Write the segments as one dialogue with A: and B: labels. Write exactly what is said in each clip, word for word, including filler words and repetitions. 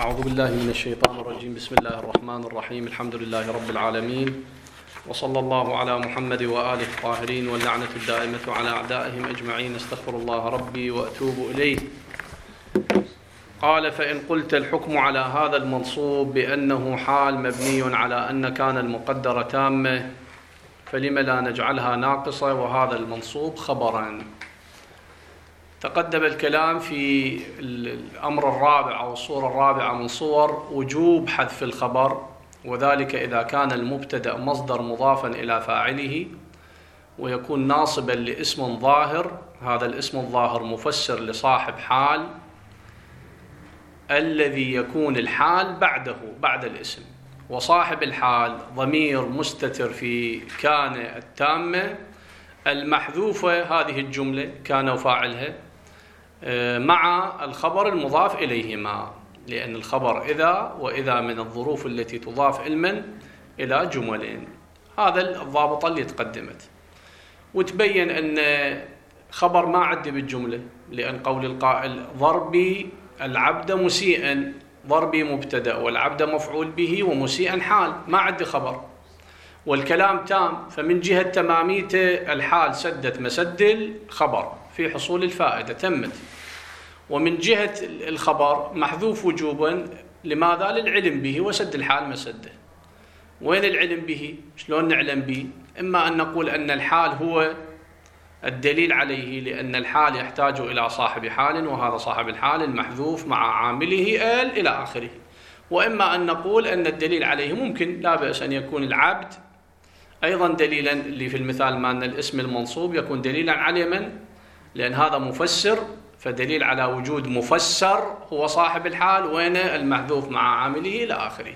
A: أعوذ بالله من الشيطان الرجيم. بسم الله الرحمن الرحيم. الحمد لله رب العالمين، وصلى الله على محمد وآله الطاهرين، واللعنة الدائمة على أعدائهم أجمعين. استغفر الله ربي وأتوب إليه. قال: فإن قلت الحكم على هذا المنصوب بأنه حال مبني على أن كان المقدرة تامة، فلم لا نجعلها ناقصة وهذا المنصوب خبرا؟ تقدم الكلام في الأمر الرابع أو الصورة الرابعة من صور وجوب حذف الخبر، وذلك إذا كان المبتدأ مصدر مضافا إلى فاعله ويكون ناصبا لاسم ظاهر. هذا الاسم الظاهر مفسر لصاحب حال الذي يكون الحال بعده بعد الاسم، وصاحب الحال ضمير مستتر في كان التامة المحذوفة هذه الجملة كان وفاعلها مع الخبر المضاف إليهما، لأن الخبر إذا وإذا من الظروف التي تضاف علما إلى جمل. هذا الضابط اللي تقدمت، وتبين أن خبر ما عدي بالجملة، لأن قول القائل ضربي العبد مسيئا، ضربي مبتدأ والعبد مفعول به ومسيئا حال، ما عدي خبر، والكلام تام، فمن جهة تماميته الحال سدت مسد الخبر في حصول الفائدة تمت، ومن جهة الخبر محذوف وجوبا. لماذا؟ للعلم به، وسد الحال مسده. وين العلم به؟ شلون نعلم به؟ إما أن نقول أن الحال هو الدليل عليه، لأن الحال يحتاج إلى صاحب حال، وهذا صاحب الحال المحذوف مع عامله آل إلى آخره. وإما أن نقول أن الدليل عليه ممكن لا بأس أن يكون العبد أيضا دليلا، اللي في المثال ما أن الاسم المنصوب يكون دليلا على من؟ لأن هذا مفسر، فدليل على وجود مفسر هو صاحب الحال، وين المحذوف مع عامله إلى آخره.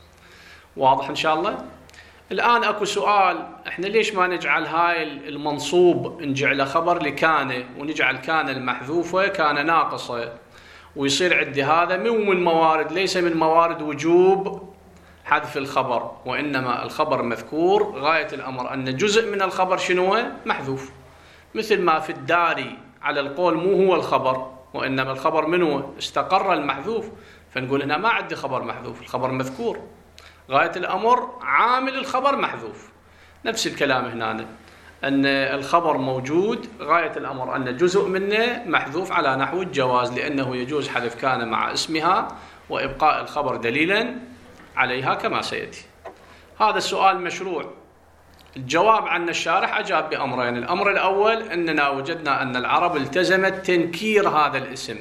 A: واضح إن شاء الله؟ الآن أكو سؤال، إحنا ليش ما نجعل هاي المنصوب نجعله خبر لكان، ونجعل كان المحذوفة كان ناقصة، ويصير عندي هذا مو من موارد، ليس من موارد وجوب حذف الخبر، وإنما الخبر مذكور، غاية الأمر أن جزء من الخبر شنو؟ محذوف. مثل ما في الداري على القول مو هو الخبر، وإنما الخبر منه استقر المحذوف، فنقول هنا ما عندي خبر محذوف، الخبر مذكور، غاية الأمر عامل الخبر محذوف. نفس الكلام هنا، أن الخبر موجود، غاية الأمر أن جزء منه محذوف على نحو الجواز، لأنه يجوز حذف كان مع اسمها وإبقاء الخبر دليلا عليها كما سيأتي. هذا السؤال مشروع. الجواب عن الشارح أجاب بأمرين. الأمر الأول أننا وجدنا أن العرب التزمت تنكير هذا الاسم،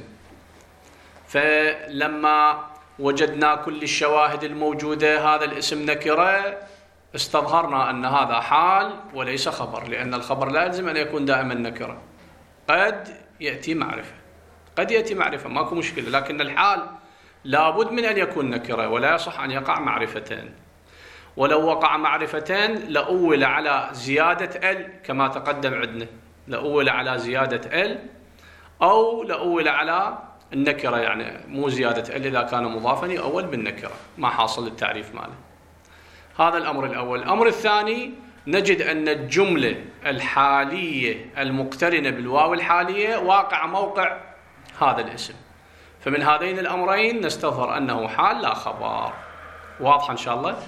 A: فلما وجدنا كل الشواهد الموجودة هذا الاسم نكرة، استظهرنا أن هذا حال وليس خبر، لأن الخبر لا يلزم أن يكون دائما نكرة، قد يأتي معرفة، قد يأتي معرفة ماكو مشكلة، لكن الحال لابد من أن يكون نكرة، ولا يصح أن يقع معرفتين. ولو وقع معرفتين لأول على زيادة ال كما تقدم عندنا، لأول على زيادة ال أو لأول على النكرة، يعني مو زيادة ال إذا كان مضافا يؤول بالنكرة، ما حاصل التعريف ماله. هذا الأمر الأول. الأمر الثاني، نجد أن الجملة الحالية المقترنة بالواو الحالية واقع موقع هذا الاسم، فمن هذين الأمرين نستظهر أنه حال لا خبر. واضح إن شاء الله؟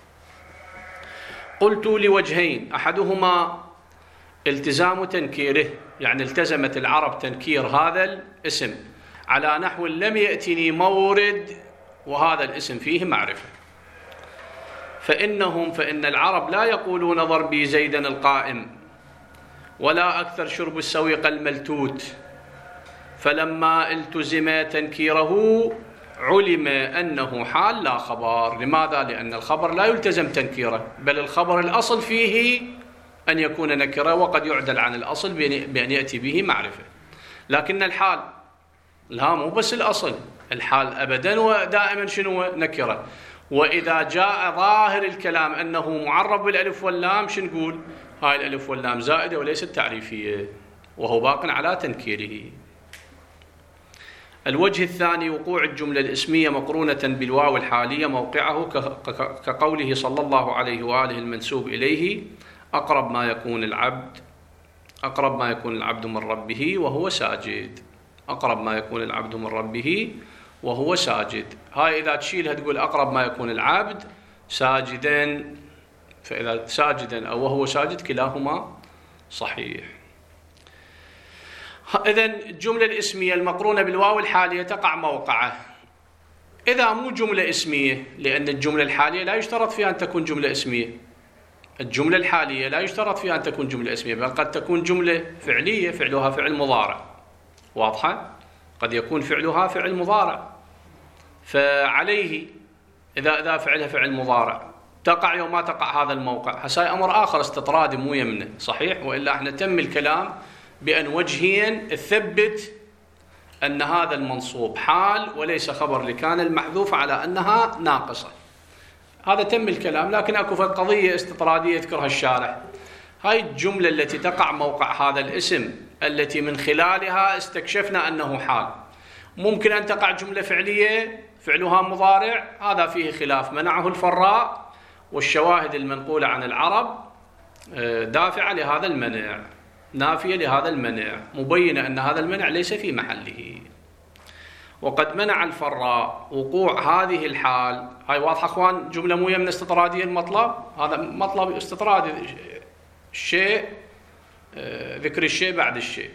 A: قلت لوجهين، أحدهما التزام تنكيره، يعني التزمت العرب تنكير هذا الاسم على نحو لم يأتني مورد وهذا الاسم فيه معرفة. فإنهم فإن العرب لا يقولون ضربي زيدا القائم، ولا أكثر شرب السويق الملتوت، فلما التزم تنكيره علم أنه حال لا خبر. لماذا؟ لأن الخبر لا يلتزم تنكيره، بل الخبر الأصل فيه أن يكون نكرة، وقد يعدل عن الأصل بأن يأتي به معرفة. لكن الحال لا، مو بس الأصل، الحال أبدا ودائما شنو؟ نكرة. وإذا جاء ظاهر الكلام أنه معرب بالألف واللام، شو نقول؟ هاي الألف واللام زائدة وليست تعريفية، وهو باق على تنكيره. الوجه الثاني، وقوع الجملة الاسمية مقرونة بالواو الحالية موقعه، كقوله صلى الله عليه وآله المنسوب إليه: أقرب ما يكون العبد أقرب ما يكون العبد من ربه وهو ساجد. أقرب ما يكون العبد من ربه وهو ساجد. هاي إذا تشيلها تقول أقرب ما يكون العبد ساجدا، فإذا ساجدا أو وهو ساجد كلاهما صحيح. إذن الجملة الاسمية المقرونة بالواو الحالية تقع موقعه. إذا مو جملة اسمية، لأن الجملة الحالية لا يشترط فيها أن تكون جملة اسمية، الجملة الحالية لا يشترط فيها أن تكون جملة اسمية، بل قد تكون جملة فعلية فعلها فعل مضارع. واضحة؟ قد يكون فعلها فعل مضارع، فعليه إذا إذا فعلها فعل مضارع تقع يوم ما تقع هذا الموقع. هسه أمر آخر استطرادي مو يمنه، صحيح؟ وإلا احنا تم الكلام بأن وجهيا تثبت أن هذا المنصوب حال وليس خبر لكان المحذوف على أنها ناقصة. هذا تم الكلام، لكن أكو قضية استطرادية يذكرها الشارح. هاي الجملة التي تقع موقع هذا الاسم التي من خلالها استكشفنا أنه حال، ممكن أن تقع جملة فعلية فعلها مضارع، هذا فيه خلاف منعه الفراء، والشواهد المنقولة عن العرب دافعة لهذا المنع، نافية لهذا المنع، مبينة أن هذا المنع ليس في محله. وقد منع الفراء وقوع هذه الحال. هاي واضحة أخوان؟ جملة مو يمن استطرادية المطلب، هذا مطلب استطرادي، الشيء ذكر الشيء بعد الشيء،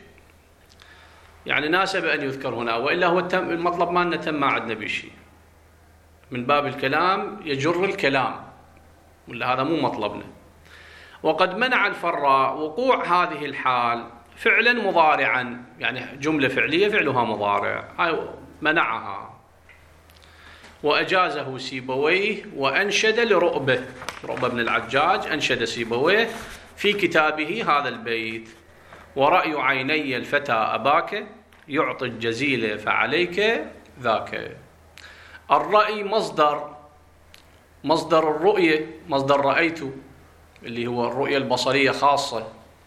A: يعني ناسب أن يذكر هنا، وإلا هو التم المطلب ما نتم ما عندنا بشيء، من باب الكلام يجر الكلام، ولا هذا مو مطلبنا. وقد منع الفراء وقوع هذه الحال فعلا مضارعا، يعني جملة فعلية فعلها مضارع، هاي منعها. وأجازه سيبويه وأنشد لرؤبة، رؤبة بن العجاج أنشد سيبويه في كتابه هذا البيت: ورأي عيني الفتى أباك يعطي الجزيل فعليك ذاك. الرأي مصدر مصدر الرؤية، مصدر رأيت اللي هو الرؤية البصرية خاصة،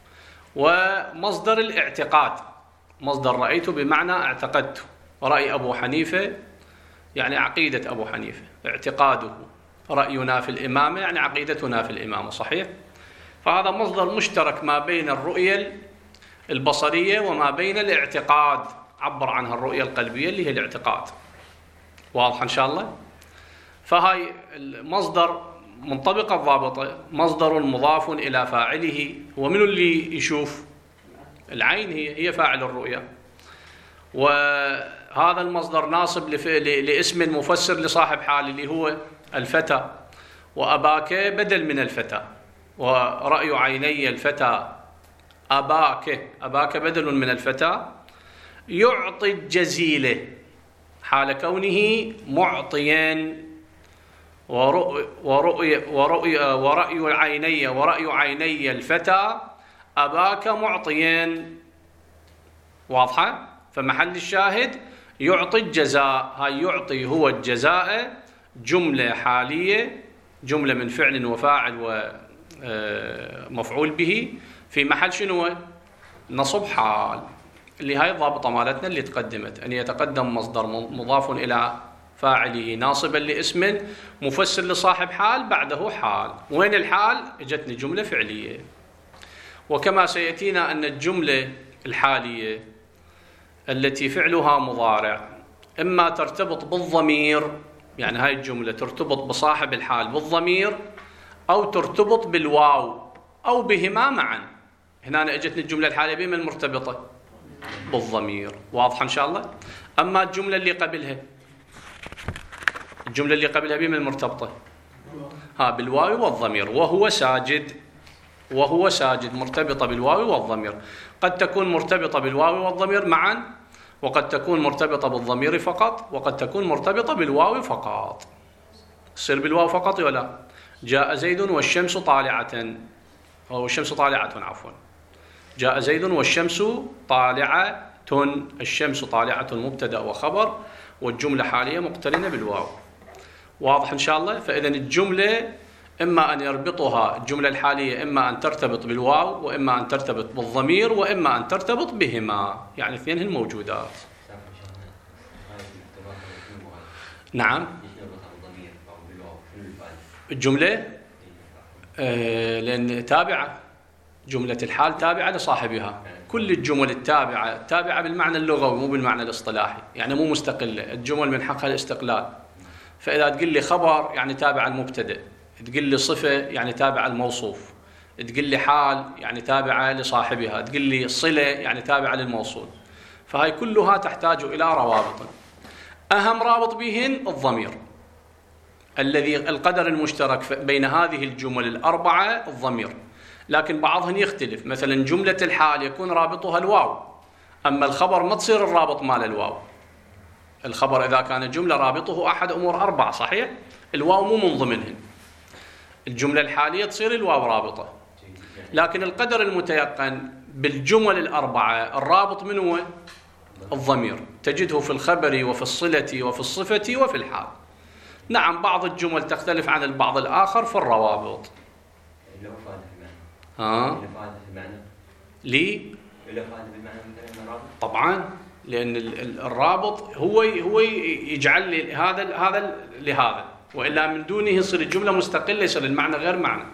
A: ومصدر الاعتقاد مصدر رأيت بمعنى اعتقدت. رأي أبو حنيفة يعني عقيدة أبو حنيفة، اعتقاده. رأينا في الإمامة يعني عقيدتنا في الإمامة، صحيح؟ فهذا مصدر مشترك ما بين الرؤية البصرية وما بين الاعتقاد، عبر عنها الرؤية القلبية اللي هي الاعتقاد. واضح إن شاء الله؟ فهاي المصدر منطبقة الضابطة، مصدر مضاف إلى فاعله، ومن اللي يشوف؟ العين هي هي فاعل الرؤية، وهذا المصدر ناصب لاسم مفسر لصاحب حال اللي هو الفتى، وأباك بدل من الفتى، ورأي عيني الفتى أباك، أباك بدل من الفتى. يعطي الجزيل حال كونه معطيا، ورؤي ورؤي ورؤي ورأي عيني ورأي عيني الفتى أباك معطيا. واضحة؟ فمحل الشاهد يعطي الجزاء، هاي يعطي هو الجزاء، جملة حالية، جملة من فعل وفاعل ومفعول به، في محل شنو؟ نصب حال، اللي هاي الضابطة مالتنا اللي تقدمت، أن يتقدم مصدر مضاف إلى فاعله ناصبا لاسم مفسر لصاحب حال بعده حال. وين الحال؟ اجتني جملة فعلية. وكما سيأتينا أن الجملة الحالية التي فعلها مضارع إما ترتبط بالضمير، يعني هاي الجملة ترتبط بصاحب الحال بالضمير، أو ترتبط بالواو، أو بهما معا. هنا اجتني الجملة الحالية بما المرتبطة بالضمير. واضح إن شاء الله؟ أما الجملة اللي قبلها، الجملة اللي قبلها بما المرتبطة؟ ها بالواو والضمير. وهو ساجد، وهو ساجد مرتبطة بالواو والضمير. قد تكون مرتبطة بالواو والضمير معا، وقد تكون مرتبطة بالضمير فقط، وقد تكون مرتبطة بالواو فقط. تصير بالواو فقط ولا؟ جاء زيد والشمس طالعة، أو الشمس طالعة عفوا. جاء زيد والشمس طالعة، الشمس طالعة مبتدأ وخبر، والجملة حالية مقترنة بالواو. واضح إن شاء الله؟ فإذا الجملة إما أن يربطها الجملة الحالية، إما أن ترتبط بالواو، وإما أن ترتبط بالضمير، وإما أن ترتبط بهما، يعني اثنين هن موجودات. نعم. الجملة آه لأن تابعة، جملة الحال تابعة لصاحبها، كل الجمل التابعة التابعة بالمعنى اللغوي مو بالمعنى الاصطلاحي، يعني مو مستقلة، الجمل من حقها الاستقلال. فإذا تقول لي خبر يعني تابع المبتدأ، تقول لي صفة يعني تابع الموصوف، تقول لي حال يعني تابعة لصاحبها، تقول لي صلة يعني تابعة للموصول. فهاي كلها تحتاج إلى روابط. أهم رابط بهن الضمير، الذي القدر المشترك بين هذه الجمل الأربعة الضمير، لكن بعضهن يختلف. مثلا جملة الحال يكون رابطها الواو، أما الخبر ما تصير الرابط مال الواو. الخبر إذا كان جملة رابطه أحد أمور أربعة صحيح، الواو مو من ضمنهن. الجملة الحالية تصير الواو رابطة، لكن القدر المتيقن بالجمل الأربعة الرابط من هو؟ الضمير، تجده في الخبر وفي الصلة وفي الصفة وفي الحال. نعم بعض الجمل تختلف عن البعض الآخر في الروابط. ها؟ لي؟ طبعا، لأن الرابط هو هو يجعل لي هذا هذا لهذا، وإلا من دونه يصير الجملة مستقلة، يصير المعنى غير معنى.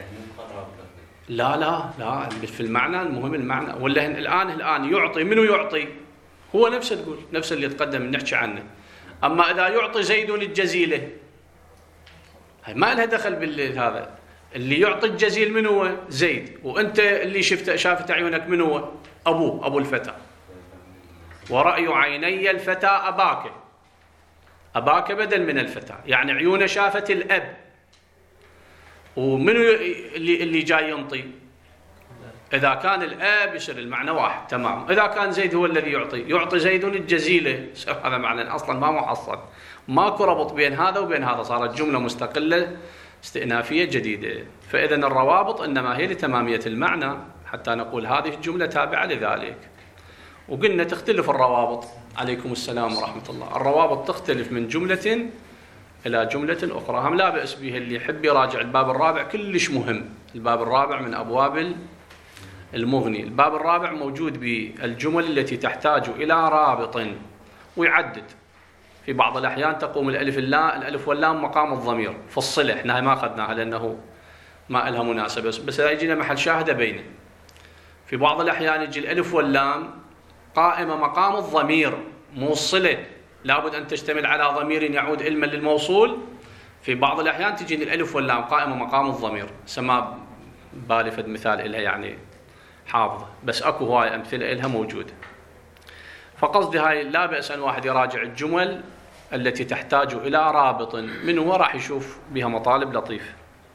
A: لا لا لا في المعنى المهم المعنى. ولا الآن الآن يعطي، منو يعطي؟ هو نفسه، تقول نفس اللي تقدم نحكي عنه. أما إذا يعطي زيد الجزيلة، هاي ما لها دخل بالهذا. اللي يعطي الجزيل من هو؟ زيد، وأنت اللي شفت شافت عيونك من هو؟ أبوه، أبو الفتى. ورأي عيني الفتى أباك، أباك بدل من الفتى، يعني عيونه شافت الأب. ومنو اللي اللي جاي ينطي؟ إذا كان الأب يصير المعنى واحد تمام. إذا كان زيد هو الذي يعطي، يعطي زيد الجزيلة، هذا معنى أصلا ما محصل، ماكو ربط بين هذا وبين هذا، صارت جملة مستقلة استئنافية جديدة. فإذا الروابط إنما هي لتمامية المعنى، حتى نقول هذه الجملة تابعة لذلك. وقلنا تختلف الروابط، عليكم السلام ورحمة الله، الروابط تختلف من جملة إلى جملة أخرى. هم لا بأس به، اللي يحب يراجع الباب الرابع كلش مهم. الباب الرابع من أبواب المغني. الباب الرابع موجود بالجمل التي تحتاج إلى رابط، ويعدد. في بعض الأحيان تقوم الألف اللام الألف واللام مقام الضمير في الصلة، احنا ما أخذناها لأنه ما لها مناسبة، بس إذا يجينا محل شاهدة بينه. في بعض الأحيان يجي الألف واللام قائمة مقام الضمير مو الصلة، لابد أن تشتمل على ضمير يعود علما للموصول. في بعض الأحيان تجي الألف واللام قائمة مقام الضمير، سما بالي فد مثال إلها يعني حافظة، بس أكو هواي أمثلة إلها موجودة. فقصدي هاي لا بأس أن واحد يراجع الجمل التي تحتاج إلى رابط منه، وراح يشوف بها مطالب لطيفة.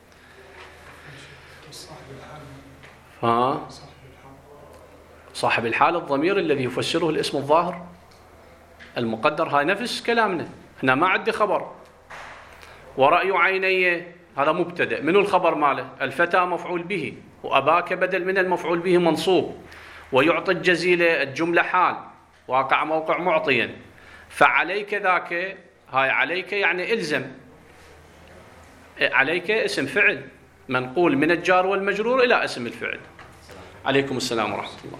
A: ها؟ صاحب الحال الضمير الذي يفسره الاسم الظاهر المقدر، هاي نفس كلامنا، هنا ما عندي خبر. ورأي عيني هذا مبتدأ، منو الخبر ماله؟ الفتى مفعول به، وأباك بدل من المفعول به منصوب، ويعطي الجزيلة الجملة حال، واقع موقع معطيا. فعليك ذاك، هاي عليك يعني إلزم، عليك اسم فعل منقول من الجار والمجرور إلى اسم الفعل. عليكم السلام ورحمة الله.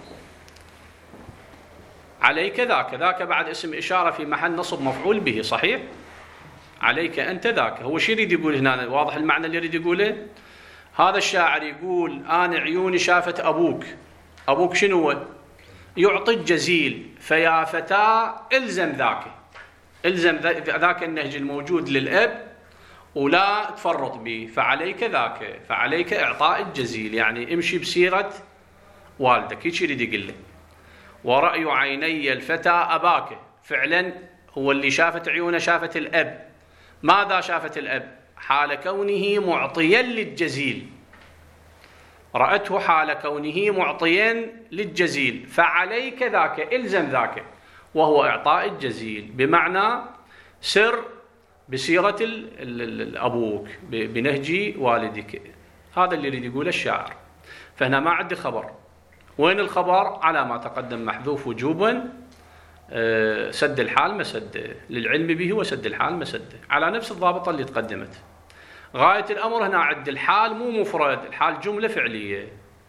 A: عليك ذاك، ذاك بعد اسم إشارة في محل نصب مفعول به صحيح. عليك أنت ذاك، هو شو يريد يقول هنا؟ واضح المعنى اللي يريد يقوله. هذا الشاعر يقول أنا عيوني شافت أبوك. أبوك شنو هو؟ يعطي الجزيل، فيا فتى إلزم ذاك، إلزم ذاك النهج الموجود للأب ولا تفرط به. فعليك ذاك، فعليك إعطاء الجزيل، يعني امشي بسيرة والدك، هيك يريد يقول له. ورأي عيني الفتى أباك، فعلا هو اللي شافت عيونه شافت الأب. ماذا شافت الأب؟ حال كونه معطيا للجزيل، رأته حال كونه معطيا للجزيل. فعليك ذاك، إلزم ذاك، وهو إعطاء الجزيل، بمعنى سر بسيرة أبوك بنهج والدك. هذا اللي يريد يقوله الشاعر. فهنا ما عندي خبر. وين الخبر؟ على ما تقدم محذوف وجوبا، سد الحال مسد، للعلم به وسد الحال مسد، على نفس الضابطة اللي تقدمت. غاية الأمر هنا عد الحال مو مفرد، الحال جملة فعلية.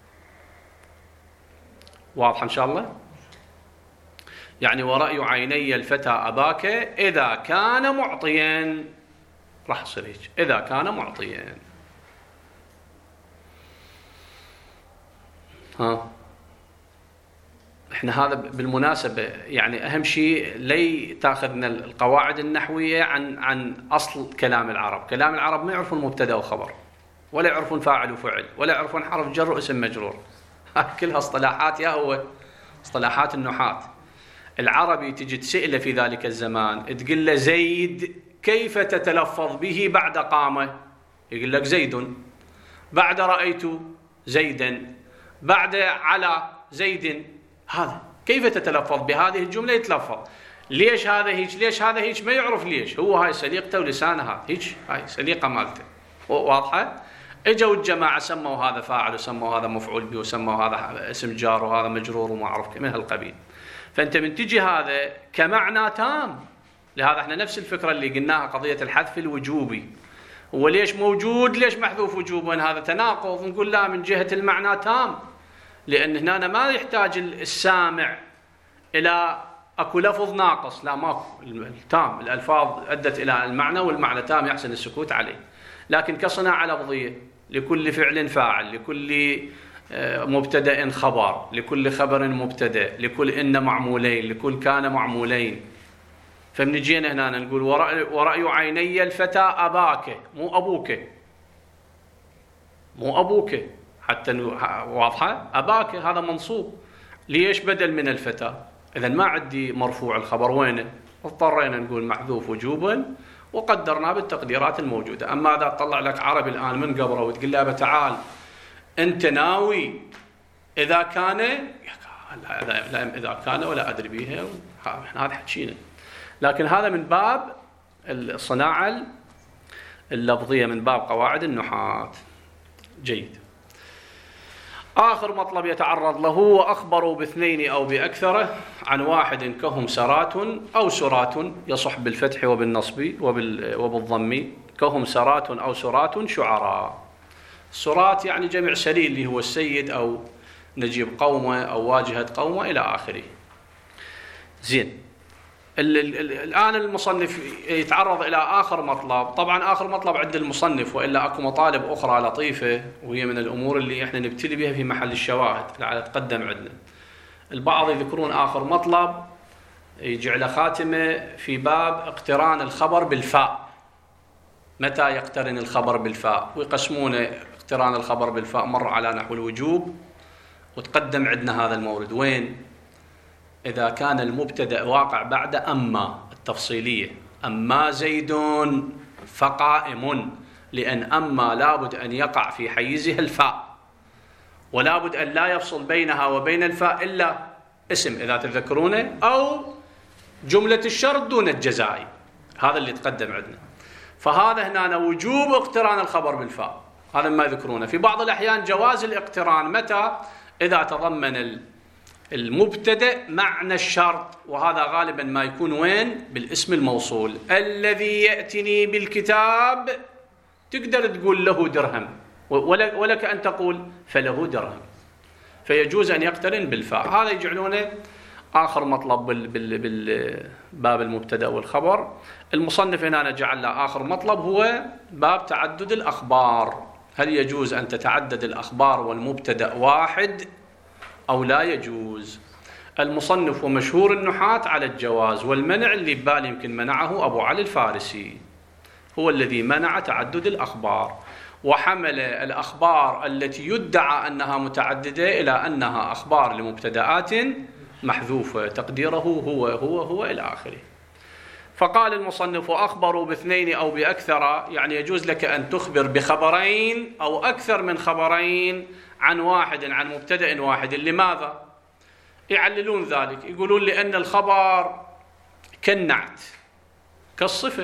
A: واضح إن شاء الله؟ يعني ورأي عيني الفتى أباك إذا كان معطيا، راح يصير هيك، إذا كان معطيا. ها احنا هذا بالمناسبة يعني أهم شيء لي تاخذنا القواعد النحوية عن عن أصل كلام العرب. كلام العرب ما يعرفون مبتدأ وخبر، ولا يعرفون فاعل وفعل، ولا يعرفون حرف جر واسم مجرور. كلها اصطلاحات، يا هو اصطلاحات النحاة. العربي تجي تسأله في ذلك الزمان تقول له زيد كيف تتلفظ به بعد قامة؟ يقول لك زيد. بعد رأيت زيدا، بعد على زيد. هذا كيف تتلفظ بهذه الجملة؟ يتلفظ. ليش هذا هيك؟ ليش هذا هيك؟ ما يعرف ليش. هو هاي سليقته ولسانه هذا هيك، هاي سليقة مالته واضحة. اجوا الجماعة سموا هذا فاعل وسموا هذا مفعول به وسموا هذا اسم جار وهذا مجرور وما أعرف من هالقبيل. فأنت من تجي هذا كمعنى تام. لهذا احنا نفس الفكرة اللي قلناها قضية الحذف الوجوبي. هو ليش موجود؟ ليش محذوف وجوبا؟ هذا تناقض. نقول لا، من جهة المعنى تام، لأن هنا ما يحتاج السامع إلى أكو لفظ ناقص، لا ماكو. التام الألفاظ أدت إلى المعنى والمعنى تام يحسن السكوت عليه. لكن كصناعة لفظية لكل فعل فاعل، لكل مبتدأ خبر، لكل خبر مبتدأ، لكل إن معمولين، لكل كان معمولين. فمنجينا هنا نقول ورأي, ورأي عيني الفتى أباك، مو أبوك، مو أبوك، حتى واضحة. أباك هذا منصوب. ليش بدل من الفتى؟ إذا ما عندي مرفوع الخبر وينه؟ اضطرينا نقول محذوف وجوبا وقدرنا بالتقديرات الموجودة. أما إذا طلع لك عربي الآن من قبره وتقول له تعال أنت ناوي إذا كان، لا إذا كان ولا أدري بيها، إحنا هذا حكينا. لكن هذا من باب الصناعة اللفظية، من باب قواعد النحاة. جيد. آخر مطلب يتعرض له: وأخبروا باثنين أو بأكثر عن واحد كهم سرات أو سرات، يصح بالفتح وبالنصب وبالضم. كهم سرات أو سرات شعراء. سرات يعني جمع سري اللي هو السيد، أو نجيب قومة أو واجهة قومة إلى آخره. زين. الآن المصنف يتعرض إلى آخر مطلب. طبعا آخر مطلب عند المصنف، وإلا أكو مطالب أخرى لطيفة، وهي من الأمور اللي إحنا نبتلي بها في محل الشواهد على تقدم عندنا. البعض يذكرون آخر مطلب يجعل خاتمة في باب اقتران الخبر بالفاء. متى يقترن الخبر بالفاء؟ ويقسمون اقتران الخبر بالفاء مرة على نحو الوجوب، وتقدم عندنا هذا المورد وين؟ إذا كان المبتدأ واقع بعد أما التفصيلية. أما زيد فقائم، لأن أما لابد أن يقع في حيزها الفاء، ولابد أن لا يفصل بينها وبين الفاء إلا اسم إذا تذكرونه، أو جملة الشرط دون الجزائي. هذا اللي تقدم عندنا. فهذا هنا وجوب اقتران الخبر بالفاء، هذا ما يذكرونه. في بعض الأحيان جواز الاقتران متى؟ إذا تضمن المبتدأ معنى الشرط، وهذا غالبا ما يكون وين؟ بالاسم الموصول. الذي يأتني بالكتاب تقدر تقول له درهم، ولك أن تقول فله درهم، فيجوز أن يقترن بالفاء. هذا يجعلونه آخر مطلب بالباب المبتدأ والخبر. المصنف هنا جعل له آخر مطلب هو باب تعدد الأخبار. هل يجوز أن تتعدد الأخبار والمبتدأ واحد أو لا يجوز؟ المصنف ومشهور النحاة على الجواز، والمنع اللي ببالي يمكن منعه أبو علي الفارسي، هو الذي منع تعدد الأخبار، وحمل الأخبار التي يدعى أنها متعددة إلى أنها أخبار لمبتدآت محذوفة، تقديره هو هو هو إلى آخره. فقال المصنف: أخبروا باثنين أو بأكثر، يعني يجوز لك أن تخبر بخبرين أو أكثر من خبرين عن واحد، عن مبتدأ واحد. لماذا؟ يعللون ذلك، يقولون لأن الخبر كالنعت كالصفة،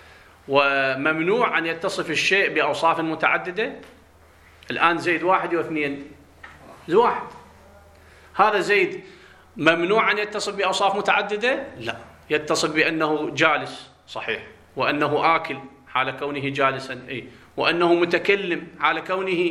A: وممنوع أن يتصف الشيء بأوصاف متعددة. الآن زيد واحد واثنين، زيد واحد، هذا زيد ممنوع أن يتصف بأوصاف متعددة؟ لا، يتصف بأنه جالس صحيح، وأنه آكل حال كونه جالسا، أي، وأنه متكلم حال كونه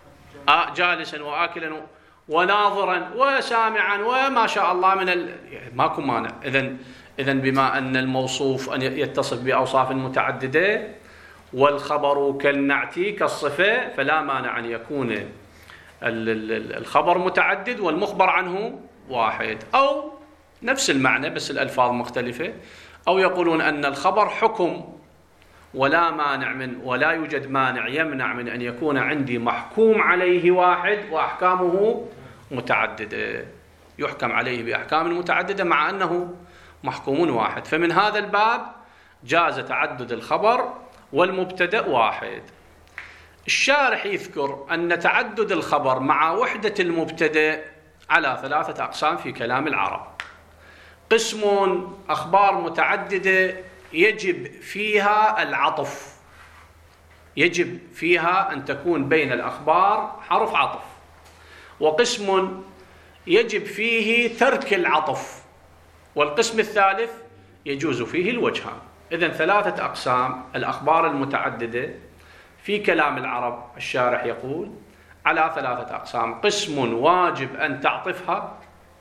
A: جالسا وآكلا وناظرا وسامعا وما شاء الله من ال... ماكو مانع. إذن إذن بما أن الموصوف أن يتصف بأوصاف متعددة والخبر كالنعت كالصفة، فلا مانع أن يكون الخبر متعدد والمخبر عنه واحد، أو نفس المعنى بس الألفاظ مختلفة، أو يقولون أن الخبر حكم ولا مانع من ولا يوجد مانع يمنع من أن يكون عندي محكوم عليه واحد وأحكامه متعددة، يحكم عليه بأحكام متعددة مع أنه محكوم واحد. فمن هذا الباب جاز تعدد الخبر والمبتدأ واحد. الشارح يذكر أن تعدد الخبر مع وحدة المبتدأ على ثلاثة أقسام في كلام العرب. قسم أخبار متعددة يجب فيها العطف، يجب فيها أن تكون بين الأخبار حرف عطف. وقسم يجب فيه ترك العطف. والقسم الثالث يجوز فيه الوجهان. إذن ثلاثة أقسام الأخبار المتعددة في كلام العرب. الشارح يقول على ثلاثة أقسام: قسم واجب أن تعطفها،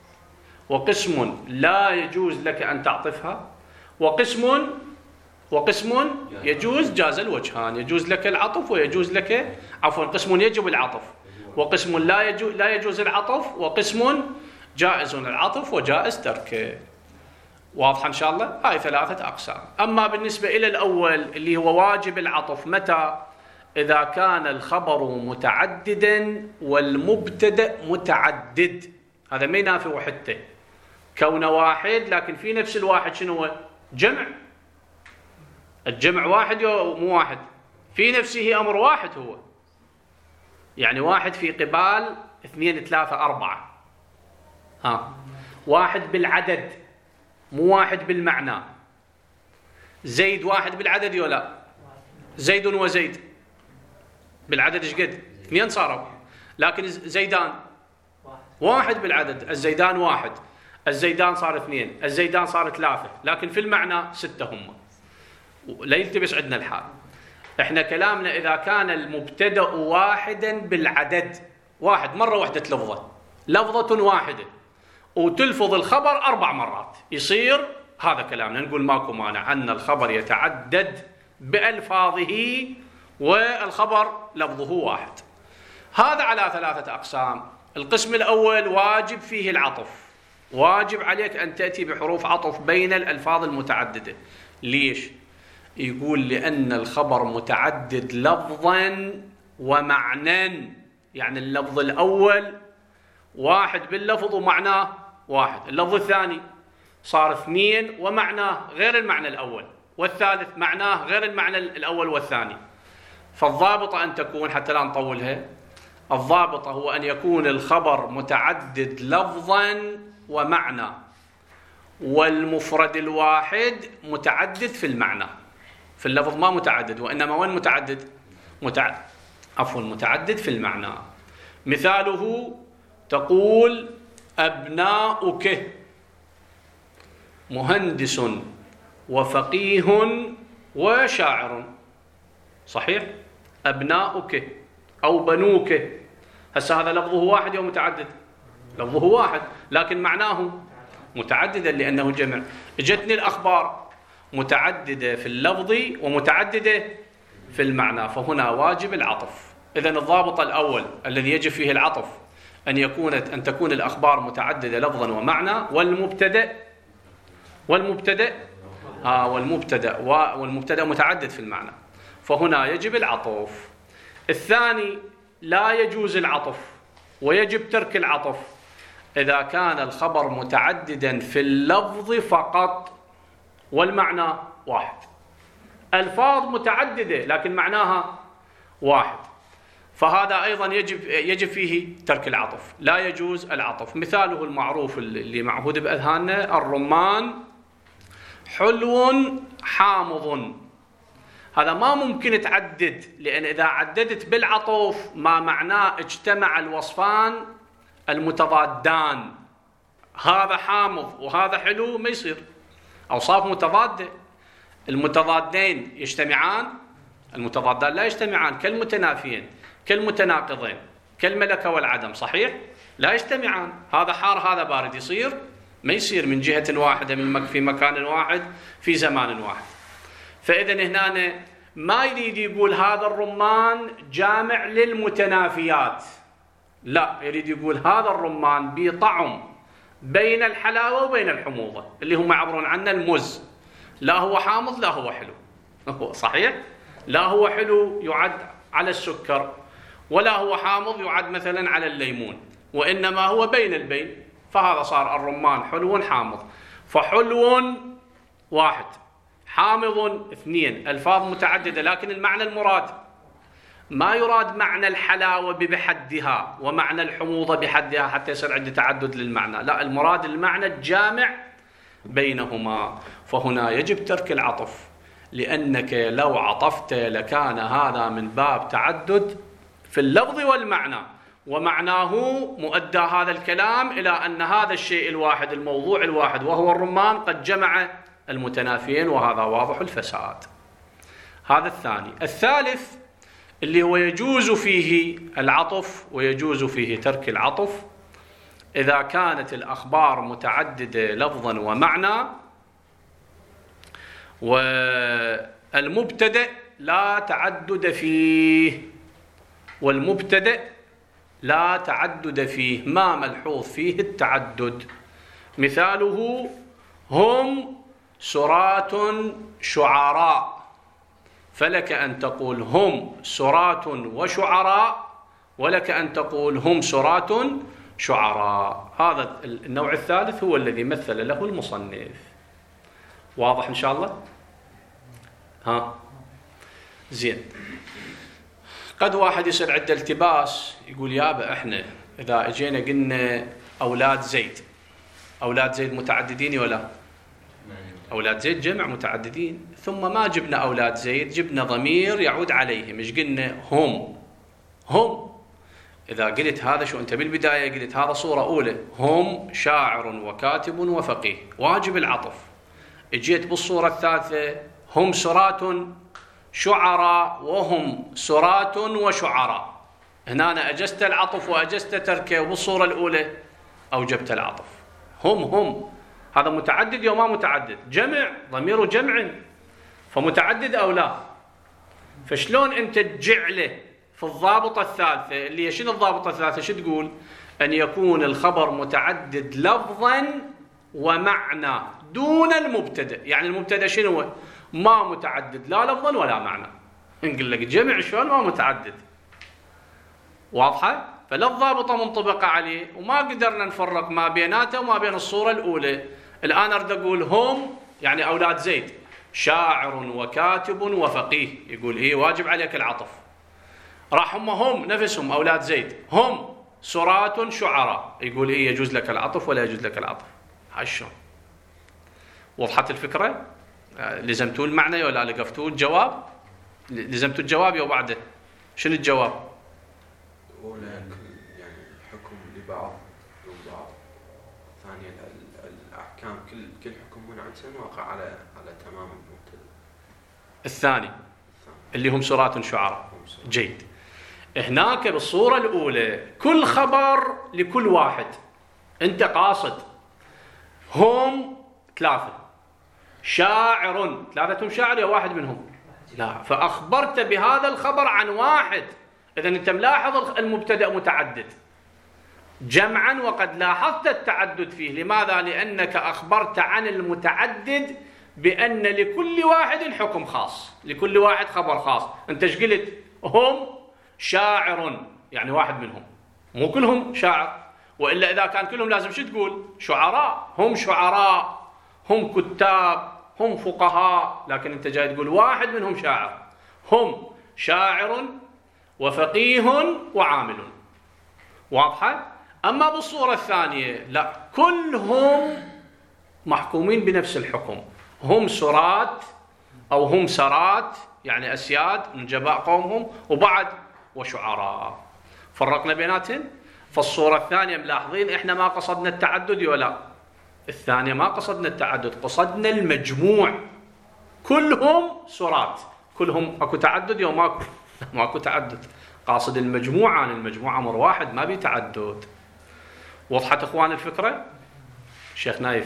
A: وقسم لا يجوز لك أن تعطفها، وقسم وقسم يجوز جاز الوجهان، يجوز لك العطف ويجوز لك عفوا قسم يجب العطف، وقسم لا يجوز لا يجوز العطف، وقسم جائز العطف وجائز تركه. واضحة إن شاء الله؟ هاي ثلاثة أقسام. أما بالنسبة إلى الأول اللي هو واجب العطف، متى؟ إذا كان الخبر متعددا والمبتدأ متعدد. هذا ما ينافي وحدته، كونه واحد لكن في نفس الواحد شنو هو؟ جمع. الجمع واحد مو واحد، في نفسه أمر واحد هو، يعني واحد في قبال اثنين ثلاثة أربعة. ها، واحد بالعدد مو واحد بالمعنى. زيد واحد بالعدد ولا لا؟ زيد وزيد بالعدد ايش قد؟ اثنين صاروا، لكن زيدان واحد بالعدد، الزيدان واحد، الزيدان صار اثنين، الزيدان صار ثلاثة، لكن في المعنى ستة هم. لا يلتبس عندنا الحال. احنا كلامنا إذا كان المبتدأ واحدا بالعدد، واحد مرة وحدة لفظة، لفظة واحدة، وتلفظ الخبر أربع مرات، يصير هذا كلامنا نقول ماكو مانع أن الخبر يتعدد بألفاظه والخبر لفظه واحد. هذا على ثلاثة أقسام. القسم الأول واجب فيه العطف، واجب عليك أن تأتي بحروف عطف بين الألفاظ المتعددة. ليش؟ يقول لأن الخبر متعدد لفظا ومعنى، يعني اللفظ الأول واحد باللفظ ومعناه واحد، اللفظ الثاني صار اثنين ومعناه غير المعنى الأول، والثالث معناه غير المعنى الأول والثاني. فالضابطة أن تكون، حتى لا نطولها، الضابطة هو أن يكون الخبر متعدد لفظا ومعنى، والمفرد الواحد متعدد في المعنى. في اللفظ ما متعدد، وإنما وين متعدد؟ متعدد عفوا متعدد في المعنى. مثاله تقول أبناؤك مهندس وفقيه وشاعر، صحيح؟ أبناؤك أو بنوك، هسه هذا لفظه واحد أو متعدد؟ لفظه واحد، لكن معناه متعددا لأنه جمع. اجتني الأخبار متعددة في اللفظ ومتعددة في المعنى، فهنا واجب العطف. إذن الضابط الأول الذي يجب فيه العطف أن يكون أن تكون الأخبار متعددة لفظا ومعنى، والمبتدأ والمبتدأ آه والمبتدأ والمبتدأ متعدد في المعنى، فهنا يجب العطف. الثاني لا يجوز العطف ويجب ترك العطف إذا كان الخبر متعددا في اللفظ فقط والمعنى واحد. ألفاظ متعددة لكن معناها واحد، فهذا أيضا يجب يجب فيه ترك العطف، لا يجوز العطف. مثاله المعروف اللي معهود بأذهاننا: الرمان حلو حامض. هذا ما ممكن تعدد، لأن إذا عددت بالعطف ما معناه اجتمع الوصفان المتضادان، هذا حامض وهذا حلو، ما يصير، أوصاف متضادة. المتضادين يجتمعان؟ المتضادان لا يجتمعان، كالمتنافيين كالمتناقضين كالملكة والعدم، صحيح؟ لا يجتمعان، هذا حار هذا بارد، يصير؟ ما يصير من جهة واحدة من في مكان واحد في زمان واحد. فإذا هنا ما يريد يقول هذا الرمان جامع للمتنافيات، لا، يريد يقول هذا الرمان بطعم بين الحلاوة وبين الحموضة اللي هم يعبرون عنه المز. لا هو حامض لا هو حلو. هو صحيح؟ لا هو حلو يعد على السكر، ولا هو حامض يعد مثلا على الليمون، وإنما هو بين البين. فهذا صار الرمان حلو حامض. فحلو واحد، حامض اثنين، ألفاظ متعددة، لكن المعنى المراد ما يراد معنى الحلاوة بحدها ومعنى الحموضة بحدها حتى يصير عندي تعدد للمعنى، لا، المراد المعنى الجامع بينهما. فهنا يجب ترك العطف، لأنك لو عطفت لكان هذا من باب تعدد في اللفظ والمعنى، ومعناه مؤدى هذا الكلام إلى أن هذا الشيء الواحد الموضوع الواحد وهو الرمان قد جمع المتنافيين، وهذا واضح الفساد. هذا الثاني. الثالث اللي هو يجوز فيه العطف ويجوز فيه ترك العطف إذا كانت الأخبار متعددة لفظا ومعنى، والمبتدأ لا تعدد فيه، والمبتدأ لا تعدد فيه، ما ملحوظ فيه التعدد. مثاله هم سراة شعراء، فلك أن تقول هم سراة وشعراء، ولك أن تقول هم سراة شعراء. هذا النوع الثالث هو الذي مثل له المصنف. واضح إن شاء الله؟ ها زين. قد واحد يصير عنده التباس يقول يابا احنا إذا اجينا قلنا أولاد زيد، أولاد زيد متعددين ولا؟ أولاد زيد جمع متعددين، ثم ما جبنا أولاد زيد، جبنا ضمير يعود عليهم، مش قلنا هم. هم إذا قلت هذا شو أنت بالبداية قلت هذا صورة أولى، هم شاعر وكاتب وفقيه، واجب العطف. اجيت بالصورة الثالثة هم سراة شعراء وهم سراة وشعراء، هنا أنا أجزت العطف وأجزت تركه، وبالصورة الأولى أوجبت العطف. هم هم هذا متعدد أو ما متعدد؟ جمع، ضمير جمع، فمتعدد أو لا؟ فشلون أنت تجعله في الضابطة الثالثة اللي هي شنو الضابطة الثالثة؟ شو تقول؟ أن يكون الخبر متعدد لفظا ومعنى دون المبتدأ. يعني المبتدأ شنو هو؟ ما متعدد لا لفظا ولا معنى. نقول لك جمع شلون ما متعدد؟ واضحة؟ فلا الضابطة منطبقة عليه، وما قدرنا نفرق ما بيناته وما بين الصورة الأولى. الآن أريد أقول هم يعني أولاد زيد شاعر وكاتب وفقيه، يقول إيه واجب عليك العطف. راح هم هم نفسهم أولاد زيد هم سراة شعراء، يقول إيه يجوز لك العطف ولا يجوز لك العطف. هاي شلون؟ وضحت الفكرة؟ لزمتوا المعنى ولا لقفتوا الجواب؟ لزمتوا الجواب يا بعده؟ شنو الجواب؟
B: أولا يعني الحكم لبعض دون بعض، ثانيا الأحكام كل كل حكم منعكس واقع على على تمام المبتدأ.
A: الثاني اللي هم سراة شعراء. جيد. هناك بالصورة الأولى كل خبر لكل واحد، أنت قاصد هم ثلاثة، شاعر ثلاثة شاعر يا واحد منهم؟ لا، فأخبرت بهذا الخبر عن واحد. إذن أنت ملاحظ المبتدأ متعدد جمعا، وقد لاحظت التعدد فيه. لماذا؟ لأنك أخبرت عن المتعدد بأن لكل واحد حكم خاص، لكل واحد خبر خاص. أنت ايش قلت؟ هم شاعر، يعني واحد منهم، مو كلهم شاعر، وإلا إذا كان كلهم لازم شو تقول؟ شعراء. هم شعراء، هم كتاب، هم فقهاء، لكن أنت جاي تقول واحد منهم شاعر. هم شاعر وفقيه وعامل. واضحة؟ أما بالصورة الثانية لا، كلهم محكومين بنفس الحكم، هم سرات أو هم سرات يعني أسياد نجباء قومهم، وبعد وشعراء. فرقنا بيناتهم. فالصورة الثانية ملاحظين إحنا ما قصدنا التعدد ولا؟ الثانية ما قصدنا التعدد، قصدنا المجموع، كلهم سرات، كلهم أكو تعدد يوم ماكو؟ ماكو تعدد، قاصد المجموعة عن المجموعة أمر واحد، ما بيتعدد. وضحت إخوان الفكرة؟ شيخ نايف.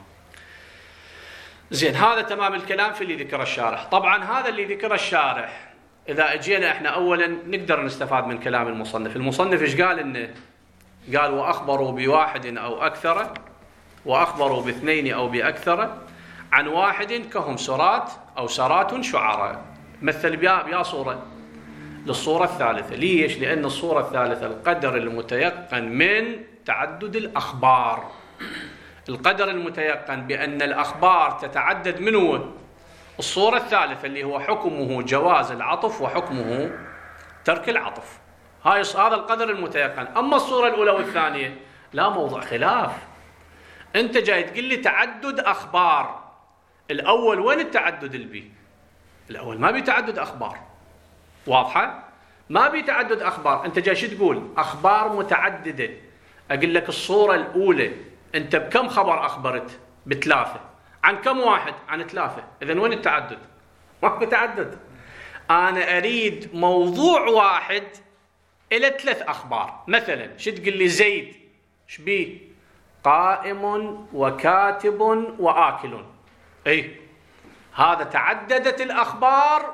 A: زين، هذا تمام الكلام في اللي ذكر الشارح. طبعا هذا اللي ذكر الشارح إذا أجينا إحنا أولا نقدر نستفاد من كلام المصنف. المصنف إيش قال؟ إنه قال وأخبروا بواحد أو أكثر وأخبروا باثنين أو بأكثر عن واحد كهم سرات أو سرات شعراء. مثل بيا صورة للصورة الثالثة. ليش؟ لأن الصورة الثالثة القدر المتيقن من تعدد الأخبار، القدر المتيقن بأن الأخبار تتعدد من هو الصورة الثالثة اللي هو حكمه جواز العطف وحكمه ترك العطف. هاي هذا القدر المتيقن. أما الصورة الأولى والثانية لا، موضع خلاف. أنت جاي تقول لي تعدد أخبار، الأول وين التعدد البي؟ الأول ما بيتعدد أخبار، واضحة؟ ما بيتعدد أخبار. أنت جاي شو تقول؟ أخبار متعددة. أقول لك الصورة الأولى أنت بكم خبر أخبرت؟ بثلاثة. عن كم واحد؟ عن ثلاثة. إذن وين التعدد؟ ما بيتعدد. أنا أريد موضوع واحد إلى ثلاث أخبار. مثلا شو تقول لي؟ زيد شبيه؟ قائم وكاتب وآكل. أي هذا تعددت الأخبار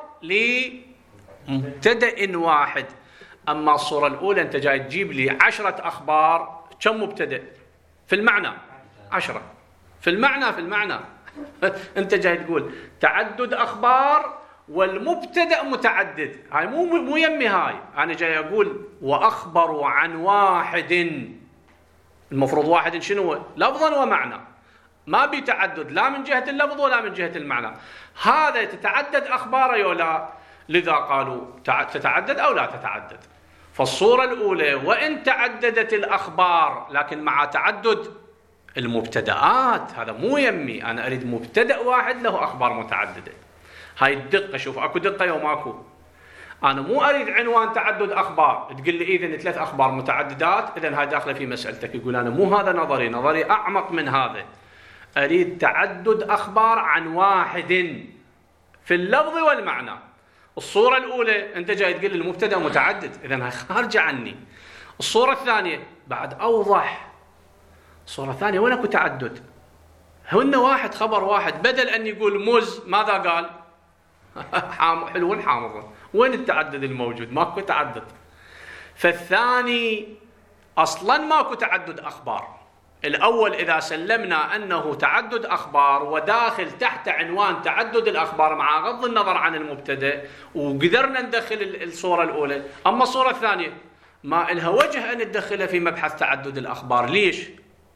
A: لمبتدأ واحد. أما الصورة الأولى أنت جاي تجيب لي عشرة أخبار. كم مبتدأ؟ في المعنى عشرة. في المعنى في المعنى أنت جاي تقول تعدد أخبار والمبتدأ متعدد. هاي مو مو يمي. هاي أنا جاي أقول وأخبروا عن واحد. المفروض واحد شنو؟ لفظا ومعنى. ما بيتعدد لا من جهة اللفظ ولا من جهة المعنى. هذا تتعدد أخباره يو لا؟ لذا قالوا تتعدد أو لا تتعدد. فالصورة الأولى وإن تعددت الأخبار لكن مع تعدد المبتدآت. هذا مو يمي. أنا أريد مبتدأ واحد له أخبار متعددة. هاي الدقة. شوف أكو دقة يوم أكو. أنا مو أريد عنوان تعدد أخبار تقول لي إذن ثلاث أخبار متعددات إذن هاي داخلة في مسألتك. يقول أنا مو هذا نظري، نظري أعمق من هذا. أريد تعدد أخبار عن واحد في اللفظ والمعنى. الصورة الأولى أنت جاي تقول لي المبتدأ متعدد، إذن هاي خارجة عني. الصورة الثانية بعد أوضح. الصورة الثانية وين أكو تعدد؟ هن واحد خبر واحد. بدل أن يقول مز ماذا قال؟ حلو حامض. وين التعدد الموجود؟ ماكو تعدد. فالثاني أصلا ماكو تعدد أخبار. الأول إذا سلمنا أنه تعدد أخبار وداخل تحت عنوان تعدد الأخبار مع غض النظر عن المبتدأ وقدرنا ندخل الصورة الأولى. أما الصورة الثانية ما إلها وجه أن ندخلها في مبحث تعدد الأخبار. ليش؟